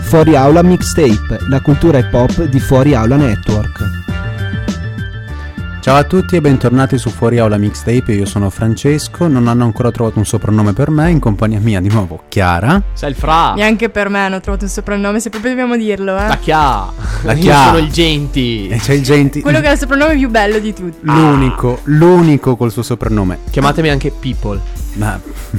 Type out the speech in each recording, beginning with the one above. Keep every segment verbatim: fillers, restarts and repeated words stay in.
Fuori Aula Mixtape, la cultura hip hop di Fuori Aula Network. Ciao a tutti e bentornati su Fuori Aula Mixtape, io sono Francesco, non hanno ancora trovato un soprannome per me, in compagnia mia di nuovo Chiara. Sei il Fra. Neanche per me hanno trovato un soprannome, se proprio dobbiamo dirlo, eh. La Chia. La Io Chia. sono il Genti. E c'è il Genti. Quello che ha il soprannome più bello di tutti. L'unico, ah. l'unico col suo soprannome. Chiamatemi anche People. Ma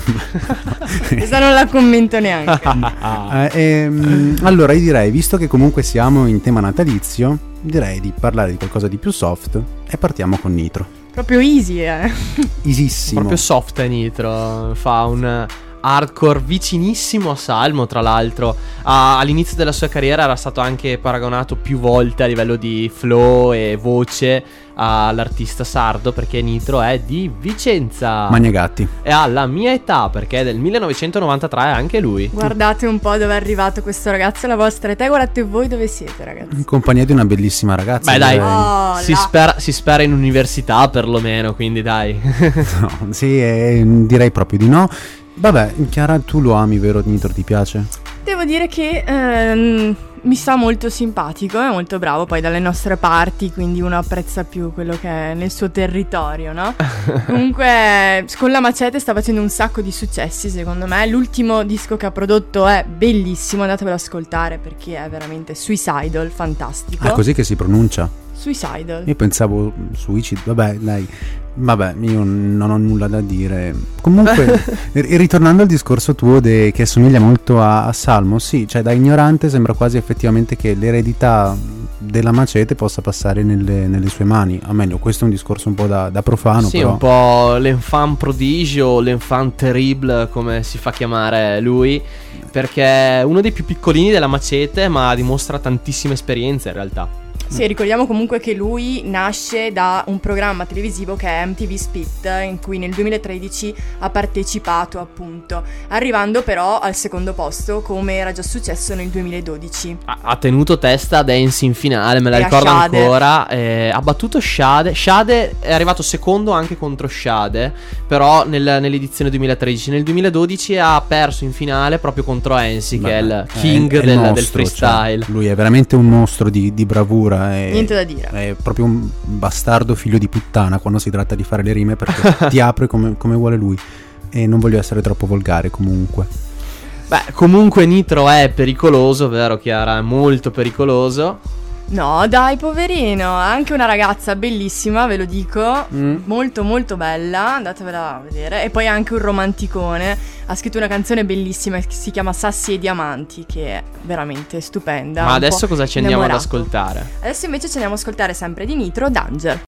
questa non la commento neanche. eh, ehm, allora io direi, visto che comunque siamo in tema natalizio, direi di parlare di qualcosa di più soft e partiamo con Nitro. Proprio easy, eh. Easissimo. Proprio soft è Nitro. Fa un hardcore vicinissimo a Salmo, tra l'altro. Ah, all'inizio della sua carriera era stato anche paragonato più volte a livello di flow e voce all'artista sardo, perché Nitro è di Vicenza. Magnagatti. E ha la mia età, perché è del millenovecentonovantatré anche lui. Guardate un po' dove è arrivato questo ragazzo, la vostra età, e guardate voi dove siete, ragazzi. In compagnia di una bellissima ragazza. Beh dai, oh, si, la... spera, si spera in università perlomeno, quindi dai. No, sì, eh, direi proprio di no. Vabbè, Chiara, tu lo ami, vero? Nitro ti piace? Devo dire che ehm, mi sta molto simpatico, è molto bravo poi dalle nostre parti, quindi uno apprezza più quello che è nel suo territorio, no? Comunque con la Macete sta facendo un sacco di successi, secondo me. L'ultimo disco che ha prodotto è bellissimo, andatevelo ad ascoltare perché è veramente Suicidal, fantastico. È così che si pronuncia? Suicidal. Io pensavo suicide, vabbè dai, vabbè io non ho nulla da dire. Comunque, ritornando al discorso tuo de, che assomiglia molto a, a Salmo, sì, cioè da ignorante sembra quasi effettivamente che l'eredità della Macete possa passare nelle, nelle sue mani. A meglio, questo è un discorso un po' da, da profano, sì, però. Un po' l'enfant prodigio o l'enfant terrible, come si fa chiamare lui, perché è uno dei più piccolini della Macete, ma dimostra tantissime esperienze in realtà. Sì, ricordiamo comunque che lui nasce da un programma televisivo che è M T V Spit, in cui nel duemilatredici ha partecipato appunto, arrivando però al secondo posto come era già successo nel duemiladodici. Ha, ha tenuto testa a Dance in finale, me la e ricordo Shade. ancora, eh, ha battuto Shade. Shade è arrivato secondo anche contro Shade, però nel, nell'edizione duemilatredici. Nel duemiladodici ha perso in finale proprio contro Ensi, che è il king è, è del, mostro, del freestyle, cioè, lui è veramente un mostro di, di bravura. È, niente da dire. È proprio un bastardo figlio di puttana quando si tratta di fare le rime, perché ti apre come, come vuole lui. E non voglio essere troppo volgare comunque. Beh, comunque Nitro è pericoloso, vero Chiara? È molto pericoloso. No dai, poverino, anche una ragazza bellissima, ve lo dico, mm. molto molto bella, andatevela a vedere. E poi anche un romanticone, ha scritto una canzone bellissima che si chiama Sassi e Diamanti, che è veramente stupenda. Ma adesso cosa ci andiamo innamorato. ad ascoltare? Adesso invece ci andiamo ad ascoltare sempre di Nitro, Danger.